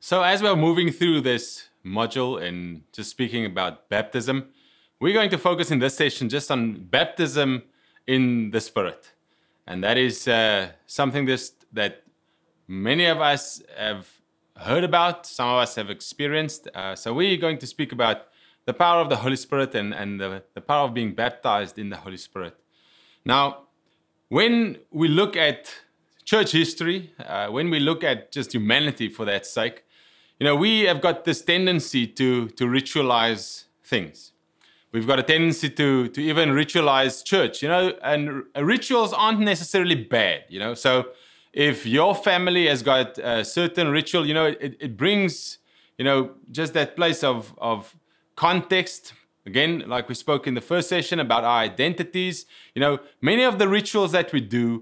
So, as we're moving through this module and just speaking about baptism, we're going to focus in this session just on baptism in the Spirit. And that is something that many of us have heard about, some of us have experienced. So, we're going to speak about the power of the Holy Spirit and the power of being baptized in the Holy Spirit. Now, when we look at church history, when we look at just humanity for that sake, we have got this tendency to ritualize things. We've got a tendency to even ritualize church, and rituals aren't necessarily bad, So if your family has got a certain ritual, it brings, just that place of context. Again, like we spoke in the first session about our identities, many of the rituals that we do,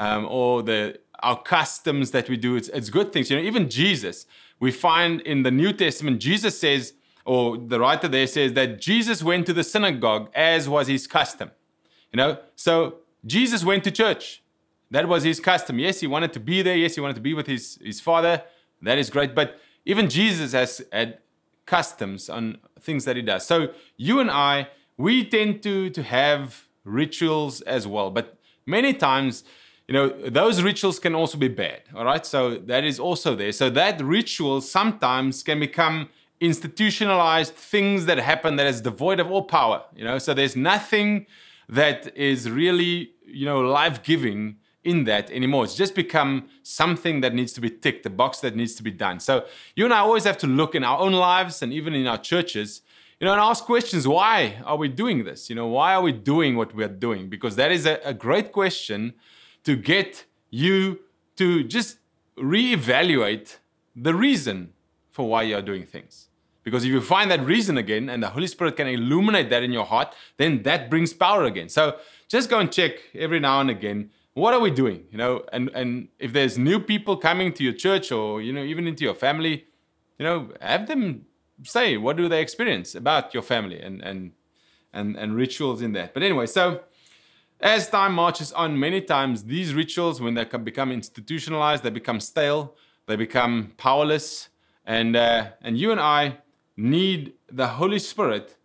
our customs that we do, it's good things. Even Jesus, we find in the New Testament, Jesus says, or the writer there says that Jesus went to the synagogue as was his custom. So Jesus went to church. That was his custom. Yes, he wanted to be there. Yes, he wanted to be with his Father. That is great. But even Jesus has had customs on things that he does. So you and I, we tend to have rituals as well. But many times, those rituals can also be bad. All right. So that is also there. So that ritual sometimes can become institutionalized things that happen that is devoid of all power. So there's nothing that is really, life-giving in that anymore. It's just become something that needs to be ticked, a box that needs to be done. So you and I always have to look in our own lives and even in our churches, and ask questions. Why are we doing this? Why are we doing what we're doing? Because that is a great question to get you to just reevaluate the reason for why you are doing things. Because if you find that reason again, and the Holy Spirit can illuminate that in your heart, then that brings power again. So just go and check every now and again, what are we doing? And if there's new people coming to your church or, even into your family, have them say, what do they experience about your family and rituals in that. But anyway, so as time marches on, many times these rituals, when they become institutionalized, they become stale, they become powerless, and you and I need the Holy Spirit,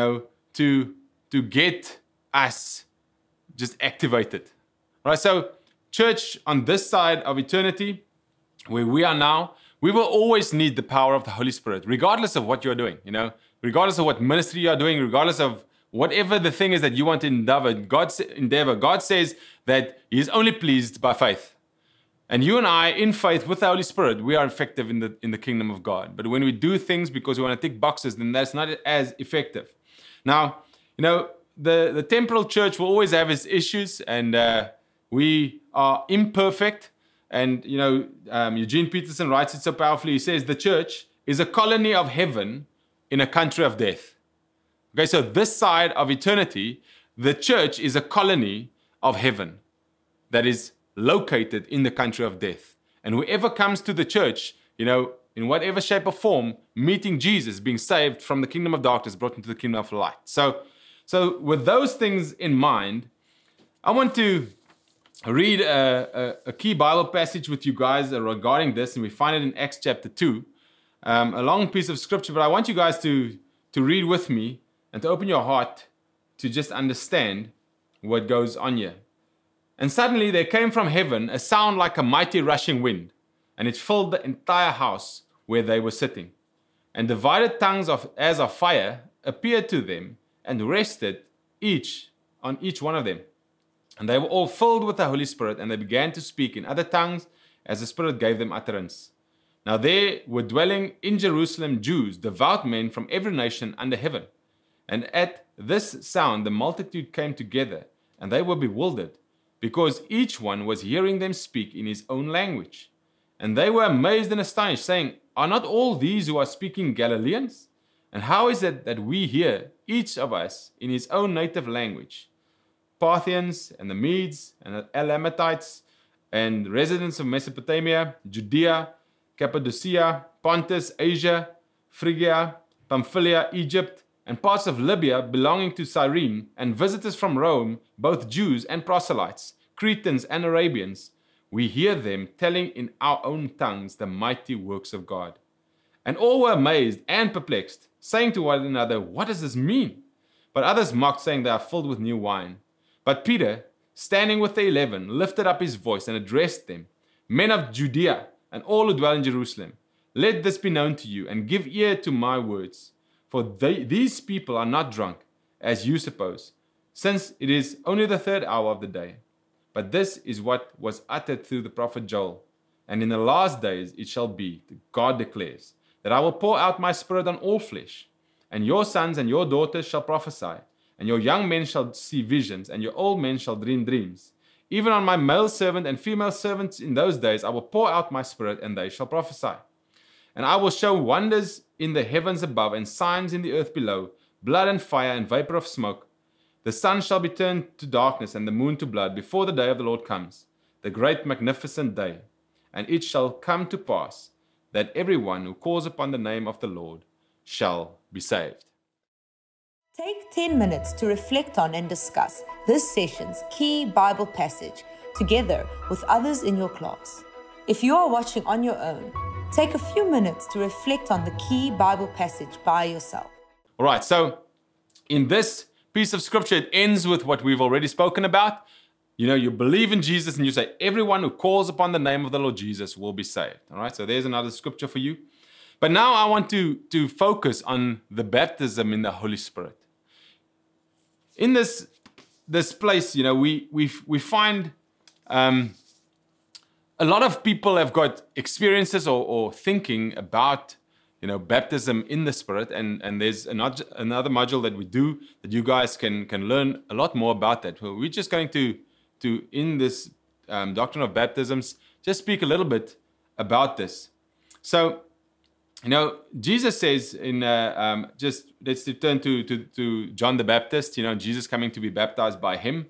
to get us just activated. Right? So church on this side of eternity, where we are now, we will always need the power of the Holy Spirit, regardless of what you're doing, regardless of what ministry you're doing, regardless of whatever the thing is that you want to endeavor. God says that He is only pleased by faith. And you and I, in faith with the Holy Spirit, we are effective in the kingdom of God. But when we do things because we want to tick boxes, then that's not as effective. Now, the temporal church will always have its issues, and we are imperfect. And, Eugene Peterson writes it so powerfully. He says, the church is a colony of heaven in a country of death. Okay, so this side of eternity, the church is a colony of heaven that is located in the country of death. And whoever comes to the church, in whatever shape or form, meeting Jesus, being saved from the kingdom of darkness, brought into the kingdom of light. So with those things in mind, I want to read a key Bible passage with you guys regarding this, and we find it in Acts chapter 2, a long piece of scripture, but I want you guys to read with me and to open your heart to just understand what goes on here. And suddenly there came from heaven a sound like a mighty rushing wind, and it filled the entire house where they were sitting. And divided tongues as of fire appeared to them and rested on each one of them. And they were all filled with the Holy Spirit, and they began to speak in other tongues as the Spirit gave them utterance. Now there were dwelling in Jerusalem Jews, devout men from every nation under heaven. And at this sound the multitude came together, and they were bewildered, because each one was hearing them speak in his own language. And they were amazed and astonished, saying, are not all these who are speaking Galileans? And how is it that we hear, each of us, in his own native language? Parthians and the Medes and the Elamites and residents of Mesopotamia, Judea, Cappadocia, Pontus, Asia, Phrygia, Pamphylia, Egypt, and parts of Libya belonging to Cyrene, and visitors from Rome, both Jews and proselytes, Cretans and Arabians, we hear them telling in our own tongues the mighty works of God. And all were amazed and perplexed, saying to one another, "What does this mean?" But others mocked, saying, "They are filled with new wine." But Peter, standing with the 11, lifted up his voice and addressed them, "Men of Judea, and all who dwell in Jerusalem, let this be known to you, and give ear to my words. For these people are not drunk, as you suppose, since it is only the third hour of the day. But this is what was uttered through the prophet Joel. And in the last days it shall be, God declares, that I will pour out my spirit on all flesh, and your sons and your daughters shall prophesy, and your young men shall see visions, and your old men shall dream dreams. Even on my male servant and female servants in those days I will pour out my spirit, and they shall prophesy. And I will show wonders in the heavens above, and signs in the earth below, blood and fire and vapor of smoke. The sun shall be turned to darkness, and the moon to blood, before the day of the Lord comes, the great magnificent day. And it shall come to pass that everyone who calls upon the name of the Lord shall be saved. Take 10 minutes to reflect on and discuss this session's key Bible passage together with others in your class. If you are watching on your own, take a few minutes to reflect on the key Bible passage by yourself. All right, so in this piece of scripture, it ends with what we've already spoken about. You believe in Jesus and you say, everyone who calls upon the name of the Lord Jesus will be saved. All right, so there's another scripture for you. But now I want to focus on the baptism in the Holy Spirit. In this place, we find a lot of people have got experiences or thinking about baptism in the Spirit, and there's another module that we do that you guys can learn a lot more about that. Well, we're just going to in this doctrine of baptisms just speak a little bit about this. So Jesus says in just let's return to John the Baptist. Jesus coming to be baptized by him.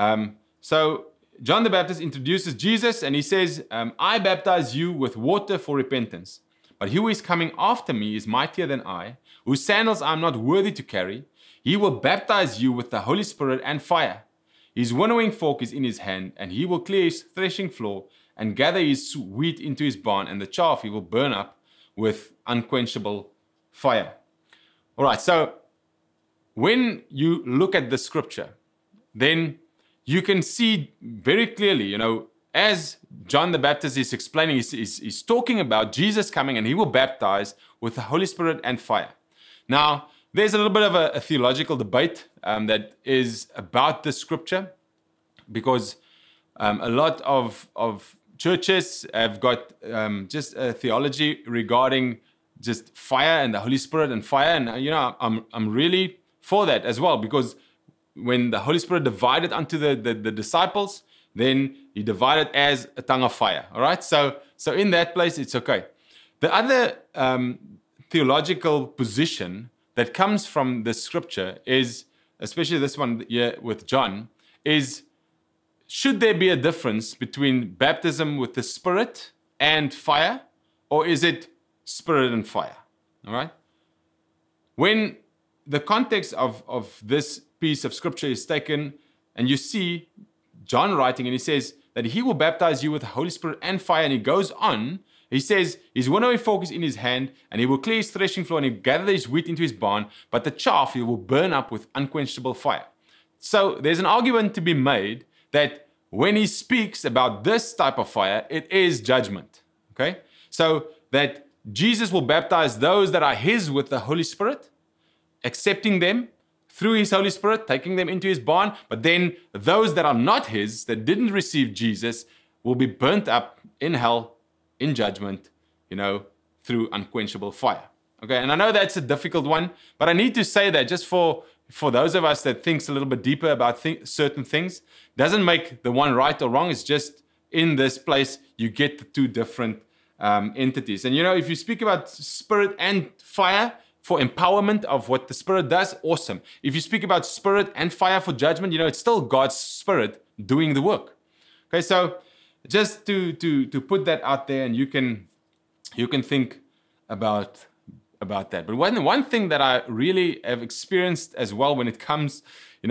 So John the Baptist introduces Jesus and he says, I baptize you with water for repentance. But he who is coming after me is mightier than I, whose sandals I am not worthy to carry. He will baptize you with the Holy Spirit and fire. His winnowing fork is in his hand, and he will clear his threshing floor and gather his wheat into his barn, and the chaff he will burn up with unquenchable fire. All right, so when you look at the scripture, then you can see very clearly, as John the Baptist is explaining, he's talking about Jesus coming and he will baptize with the Holy Spirit and fire. Now, there's a little bit of a theological debate that is about the scripture, because a lot of churches have got just a theology regarding just fire and the Holy Spirit and fire. And, I'm really for that as well, because when the Holy Spirit divided unto the disciples, then he divided as a tongue of fire. All right. So in that place, it's okay. The other theological position that comes from the scripture is, especially this one here with John, is should there be a difference between baptism with the Spirit and fire, or is it Spirit and fire? All right. When the context of this piece of scripture is taken, and you see John writing, and he says that he will baptize you with the Holy Spirit and fire, and he goes on, he says his winnowing fork is in his hand, and he will clear his threshing floor, and he will gather his wheat into his barn, but the chaff he will burn up with unquenchable fire. So there's an argument to be made that when he speaks about this type of fire, it is judgment. Okay? So that Jesus will baptize those that are his with the Holy Spirit, accepting them through his Holy Spirit, taking them into his barn, but then those that are not his, that didn't receive Jesus, will be burnt up in hell, in judgment, through unquenchable fire. Okay, and I know that's a difficult one, but I need to say that just for those of us that thinks a little bit deeper about certain things, doesn't make the one right or wrong. It's just in this place, you get the two different entities. And if you speak about Spirit and fire, for empowerment of what the Spirit does, awesome. If you speak about Spirit and fire for judgment, it's still God's Spirit doing the work. Okay, so just to put that out there, and you can think about that. But one thing that I really have experienced as well when it comes,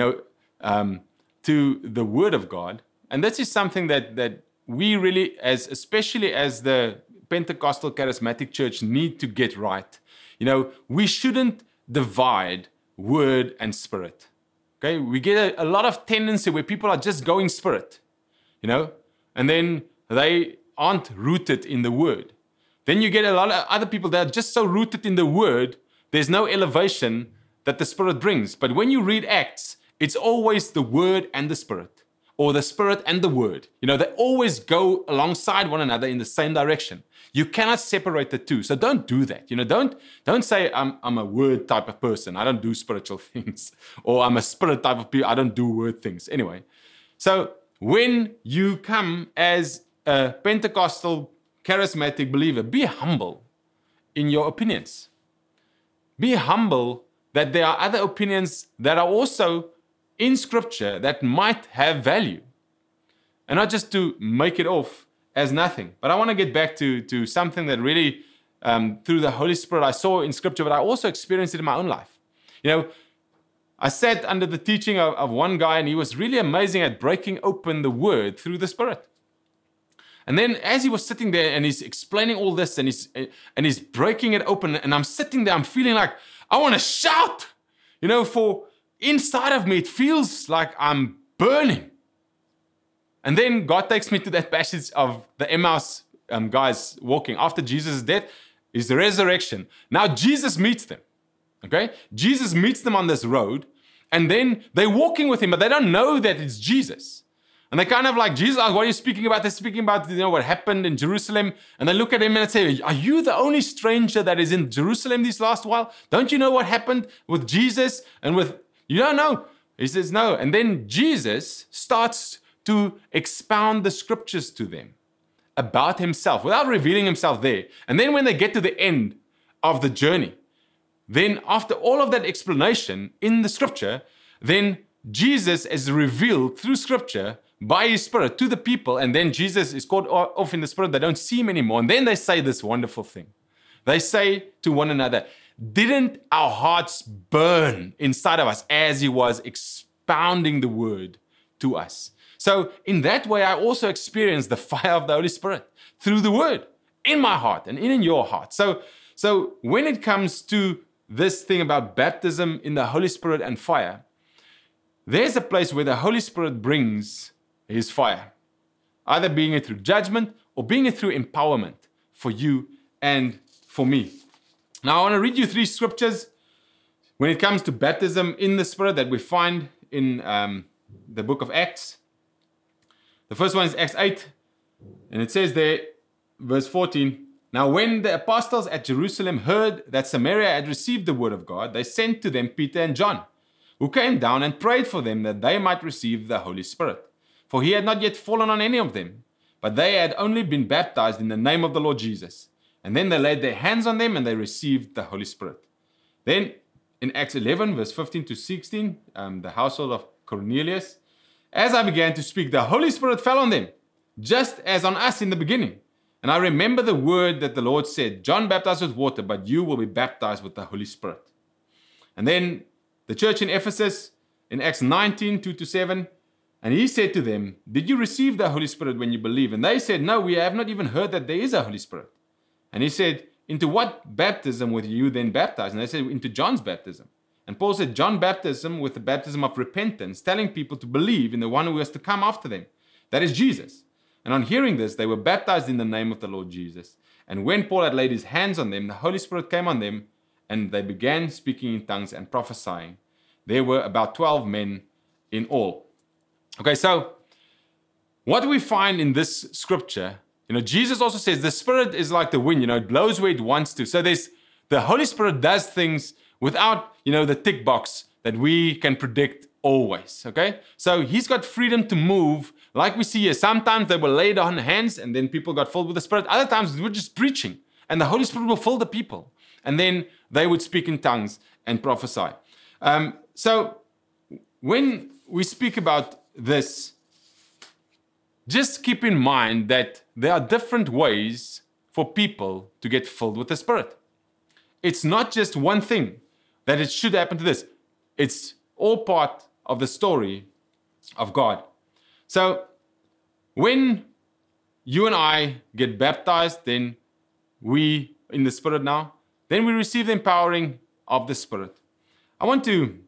to the Word of God, and this is something that we really, especially as the Pentecostal charismatic church need to get right. We shouldn't divide word and spirit. Okay, we get a lot of tendency where people are just going spirit, and then they aren't rooted in the word. Then you get a lot of other people that are just so rooted in the word, there's no elevation that the spirit brings. But when you read Acts, it's always the word and the spirit, or the spirit and the word. They always go alongside one another in the same direction. You cannot separate the two. So don't do that. Don't say I'm a word type of person. I don't do spiritual things. Or I'm a spirit type of people. I don't do word things. Anyway, so when you come as a Pentecostal charismatic believer, be humble in your opinions. Be humble that there are other opinions that are also in Scripture that might have value. And not just to make it off as nothing. But I want to get back to something that really, through the Holy Spirit, I saw in Scripture, but I also experienced it in my own life. I sat under the teaching of one guy, and he was really amazing at breaking open the Word through the Spirit. And then as he was sitting there and he's explaining all this and he's breaking it open, and I'm sitting there, I'm feeling like I want to shout, for inside of me, it feels like I'm burning. And then God takes me to that passage of the Emmaus guys walking. After Jesus' death is the resurrection. Now Jesus meets them. Okay? Jesus meets them on this road, and then they're walking with him, but they don't know that it's Jesus. And they kind of like, Jesus, what are you speaking about? They're speaking about what happened in Jerusalem. And they look at him and say, are you the only stranger that is in Jerusalem this last while? Don't you know what happened with Jesus and with... You don't know. He says, no. And then Jesus starts to expound the scriptures to them about himself without revealing himself there. And then when they get to the end of the journey, then after all of that explanation in the scripture, then Jesus is revealed through scripture by his spirit to the people. And then Jesus is caught off in the spirit. They don't see him anymore. And then they say this wonderful thing. They say to one another, didn't our hearts burn inside of us as he was expounding the word to us? So in that way, I also experienced the fire of the Holy Spirit through the word in my heart and in your heart. So when it comes to this thing about baptism in the Holy Spirit and fire, there's a place where the Holy Spirit brings his fire, either being it through judgment or being it through empowerment for you and for me. Now, I want to read you 3 scriptures when it comes to baptism in the Spirit that we find in the book of Acts. The first one is Acts 8, and it says there, verse 14, now when the apostles at Jerusalem heard that Samaria had received the word of God, they sent to them Peter and John, who came down and prayed for them that they might receive the Holy Spirit. For he had not yet fallen on any of them, but they had only been baptized in the name of the Lord Jesus. And then they laid their hands on them and they received the Holy Spirit. Then in Acts 11, verse 15 to 16, the household of Cornelius, as I began to speak, the Holy Spirit fell on them, just as on us in the beginning. And I remember the word that the Lord said, John baptized with water, but you will be baptized with the Holy Spirit. And then the church in Ephesus, in Acts 19, 2-7, and he said to them, did you receive the Holy Spirit when you believe? And they said, no, we have not even heard that there is a Holy Spirit. And he said, into what baptism were you then baptized? And they said, into John's baptism. And Paul said, John baptism with the baptism of repentance, telling people to believe in the one who was to come after them. That is Jesus. And on hearing this, they were baptized in the name of the Lord Jesus. And when Paul had laid his hands on them, the Holy Spirit came on them, and they began speaking in tongues and prophesying. There were about 12 men in all. Okay, so what we find in this scripture, Jesus also says the Spirit is like the wind, it blows where it wants to. So the Holy Spirit does things without, the tick box that we can predict always, okay? So he's got freedom to move like we see here. Sometimes they were laid on hands and then people got filled with the Spirit. Other times they were just preaching and the Holy Spirit will fill the people. And then they would speak in tongues and prophesy. So when we speak about this, just keep in mind that there are different ways for people to get filled with the Spirit. It's not just one thing that it should happen to this. It's all part of the story of God. So when you and I get baptized, then we in the Spirit now, then we receive the empowering of the Spirit. I want to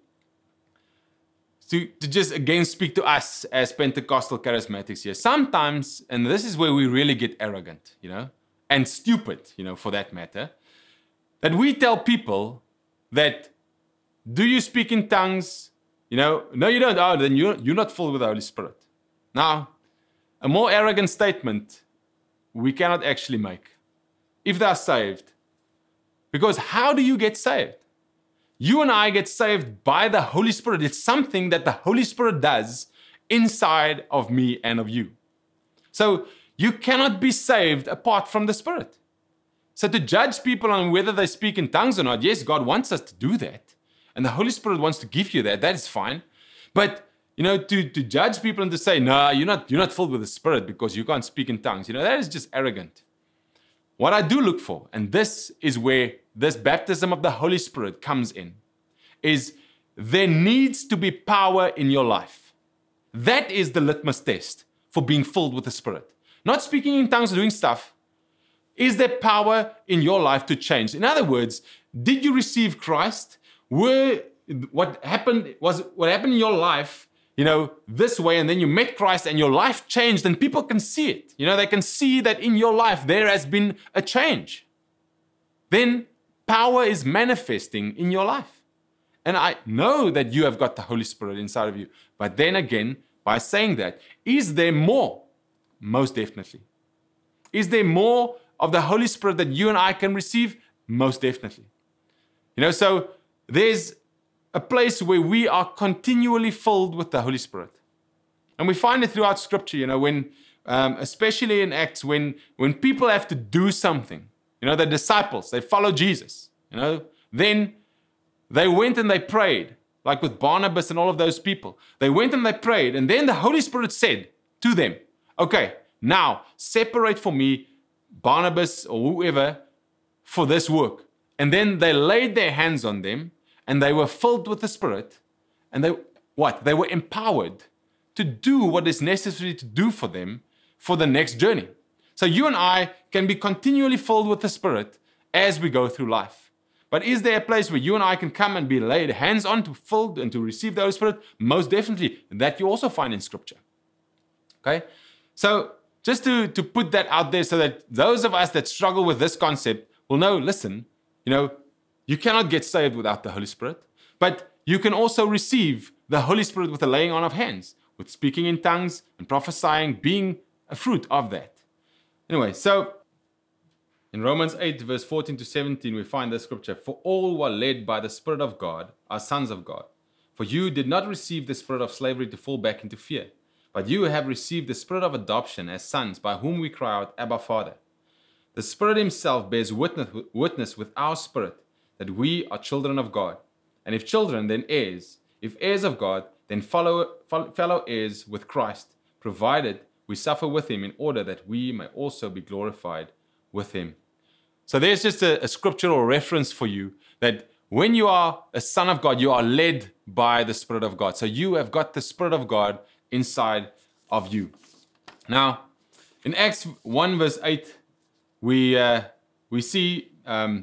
just again speak to us as Pentecostal charismatics here. Sometimes, and this is where we really get arrogant, and stupid, for that matter, that we tell people that, do you speak in tongues? No, you don't. Oh, then you're not filled with the Holy Spirit. Now, a more arrogant statement we cannot actually make if they are saved. Because how do you get saved? You and I get saved by the Holy Spirit. It's something that the Holy Spirit does inside of me and of you. So you cannot be saved apart from the Spirit. So to judge people on whether they speak in tongues or not, yes, God wants us to do that. And the Holy Spirit wants to give you that. That is fine. But, to judge people and to say, no, you're not filled with the Spirit because you can't speak in tongues, that is just arrogant. What I do look for, and this is where this baptism of the Holy Spirit comes in, is there needs to be power in your life. That is the litmus test for being filled with the Spirit. Not speaking in tongues or doing stuff. Is there power in your life to change? In other words, did you receive Christ? What happened in your life, this way, and then you met Christ and your life changed and people can see it. They can see that in your life there has been a change. Then power is manifesting in your life. And I know that you have got the Holy Spirit inside of you. But then again, by saying that, is there more? Most definitely. Is there more of the Holy Spirit that you and I can receive? Most definitely. So there's a place where we are continually filled with the Holy Spirit. And we find it throughout Scripture, when, especially in Acts, when people have to do something, the disciples, they follow Jesus, then they went and they prayed, like with Barnabas and all of those people. They went and they prayed, and then the Holy Spirit said to them, okay, now separate for me Barnabas or whoever for this work. And then they laid their hands on them, and they were filled with the Spirit, and they were empowered to do what is necessary to do for them for the next journey. So you and I can be continually filled with the Spirit as we go through life. But is there a place where you and I can come and be laid hands on to filled and to receive the Holy Spirit? Most definitely. That you also find in Scripture. Okay? So just to put that out there so that those of us that struggle with this concept will know, listen, you cannot get saved without the Holy Spirit, but you can also receive the Holy Spirit with the laying on of hands, with speaking in tongues and prophesying being a fruit of that. Anyway, so in Romans 8, verse 14 to 17, we find this scripture, for all who are led by the Spirit of God are sons of God. For you did not receive the spirit of slavery to fall back into fear, but you have received the spirit of adoption as sons, by whom we cry out, Abba, Father. The Spirit himself bears witness with our spirit that we are children of God. And if children, then heirs. If heirs of God, then fellow heirs with Christ, provided we suffer with him in order that we may also be glorified with him. So there's just a scriptural reference for you that when you are a son of God, you are led by the Spirit of God. So you have got the Spirit of God inside of you. Now, in Acts 1 verse 8, we see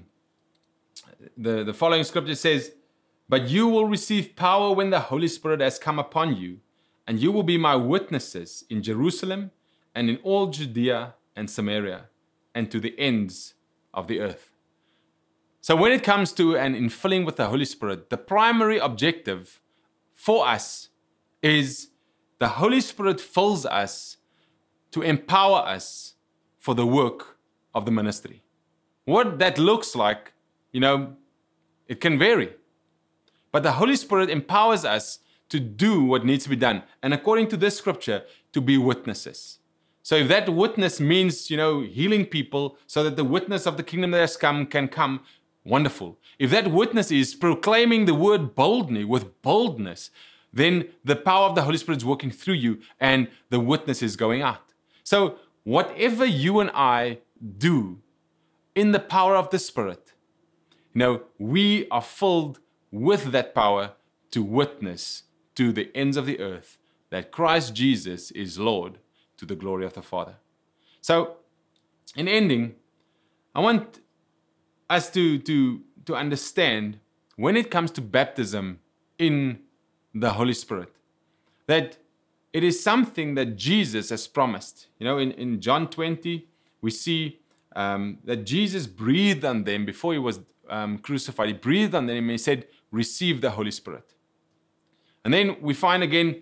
the following scripture says, but you will receive power when the Holy Spirit has come upon you, and you will be my witnesses in Jerusalem and in all Judea and Samaria and to the ends of the earth. So when it comes to an infilling with the Holy Spirit, the primary objective for us is the Holy Spirit fills us to empower us for the work of the ministry. What that looks like, it can vary. But the Holy Spirit empowers us to do what needs to be done. And according to this scripture, to be witnesses. So if that witness means, healing people so that the witness of the kingdom that has come can come, wonderful. If that witness is proclaiming the word boldly, with boldness, then the power of the Holy Spirit is working through you and the witness is going out. So whatever you and I do in the power of the Spirit, we are filled with that power to witness to the ends of the earth that Christ Jesus is Lord, to the glory of the Father. So, in ending, I want us to understand when it comes to baptism in the Holy Spirit, that it is something that Jesus has promised. In John 20, we see that Jesus breathed on them before he was crucified. He breathed on them and he said, receive the Holy Spirit. And then we find again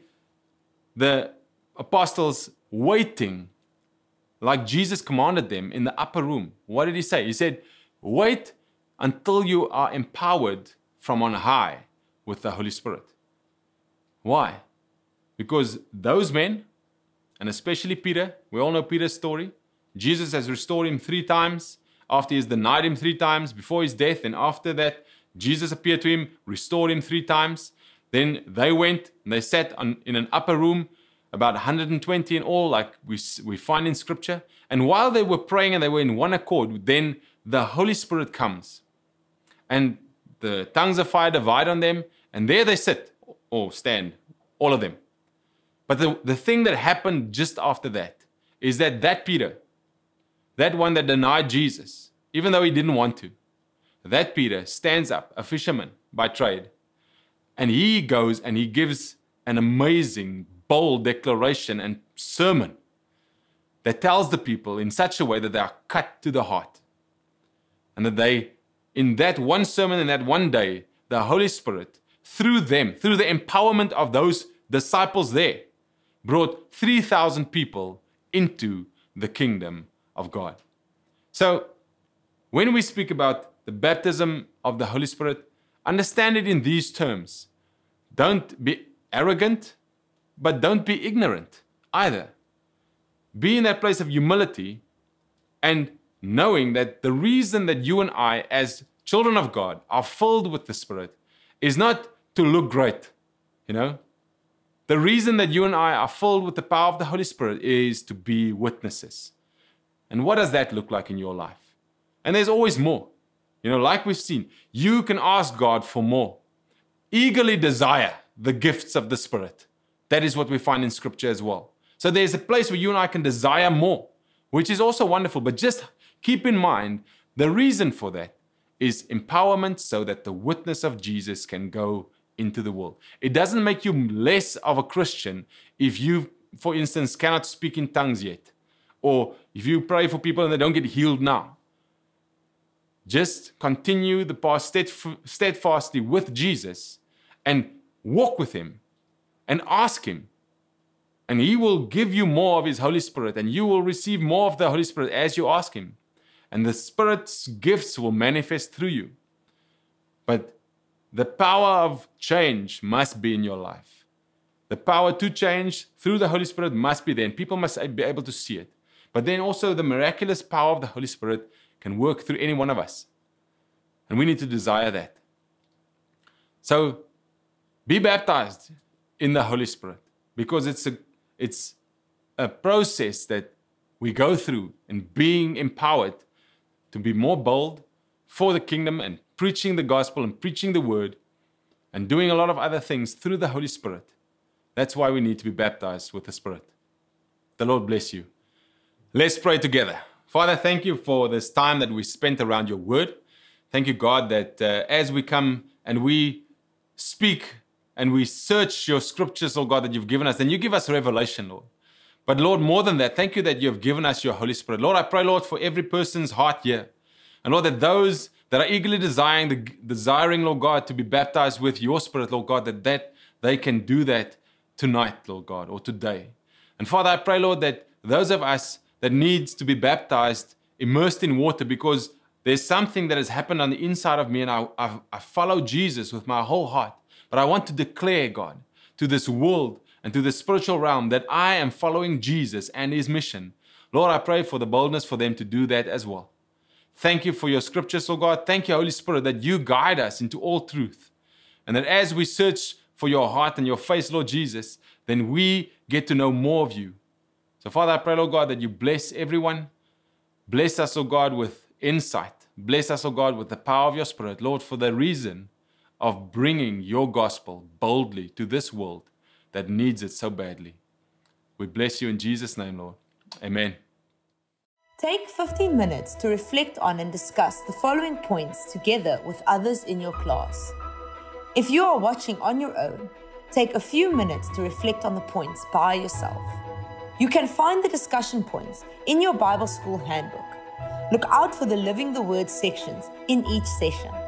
the apostles waiting like Jesus commanded them in the upper room. What did he say? He said, wait until you are empowered from on high with the Holy Spirit. Why? Because those men, and especially Peter, we all know Peter's story. Jesus has restored him 3 times after he's denied him 3 times before his death. And after that, Jesus appeared to him, restored him 3 times. Then they went and they sat in an upper room, about 120 in all, like we find in Scripture. And while they were praying and they were in one accord, then the Holy Spirit comes. And the tongues of fire divide on them. And there they sit, or stand, all of them. But the thing that happened just after that is that Peter, that one that denied Jesus, even though he didn't want to, that Peter stands up, a fisherman by trade, and he goes and he gives an amazing, bold declaration and sermon that tells the people in such a way that they are cut to the heart. And that they, in that one sermon, in that one day, the Holy Spirit, through them, through the empowerment of those disciples there, brought 3,000 people into the kingdom of God. So, when we speak about the baptism of the Holy Spirit, understand it in these terms. Don't be arrogant, but don't be ignorant either. Be in that place of humility and knowing that the reason that you and I, as children of God, are filled with the Spirit is not to look great, The reason that you and I are filled with the power of the Holy Spirit is to be witnesses. And what does that look like in your life? And there's always more. Like we've seen, you can ask God for more. Eagerly desire the gifts of the Spirit. That is what we find in Scripture as well. So there's a place where you and I can desire more, which is also wonderful. But just keep in mind, the reason for that is empowerment so that the witness of Jesus can go into the world. It doesn't make you less of a Christian if you, for instance, cannot speak in tongues yet. Or if you pray for people and they don't get healed now. Just continue the path steadfastly with Jesus and walk with him and ask him. And he will give you more of his Holy Spirit and you will receive more of the Holy Spirit as you ask him. And the Spirit's gifts will manifest through you. But the power of change must be in your life. The power to change through the Holy Spirit must be there, and people must be able to see it. But then also the miraculous power of the Holy Spirit can work through any one of us. And we need to desire that. So be baptized in the Holy Spirit, because it's a process that we go through in being empowered to be more bold for the kingdom and preaching the gospel and preaching the word and doing a lot of other things through the Holy Spirit. That's why we need to be baptized with the Spirit. The Lord bless you. Let's pray together. Father, thank you for this time that we spent around your word. Thank you, God, that as we come and we speak and we search your scriptures, oh God, that you've given us, then you give us revelation, Lord. But Lord, more than that, thank you that you have given us your Holy Spirit. Lord, I pray, Lord, for every person's heart here. And Lord, that those that are eagerly desiring, Lord God, to be baptized with your Spirit, Lord God, that they can do that tonight, Lord God, or today. And Father, I pray, Lord, that those of us that needs to be baptized, immersed in water, because there's something that has happened on the inside of me, and I follow Jesus with my whole heart. But I want to declare, God, to this world and to the spiritual realm that I am following Jesus and his mission. Lord, I pray for the boldness for them to do that as well. Thank you for your scriptures, oh God. Thank you, Holy Spirit, that you guide us into all truth. And that as we search for your heart and your face, Lord Jesus, then we get to know more of you. So, Father, I pray, Lord God, that you bless everyone. Bless us, oh God, with insight. Bless us, oh God, with the power of your Spirit, Lord, for the reason of bringing your gospel boldly to this world that needs it so badly. We bless you in Jesus' name, Lord. Amen. Take 15 minutes to reflect on and discuss the following points together with others in your class. If you are watching on your own, take a few minutes to reflect on the points by yourself. You can find the discussion points in your Bible School handbook. Look out for the Living the Word sections in each session.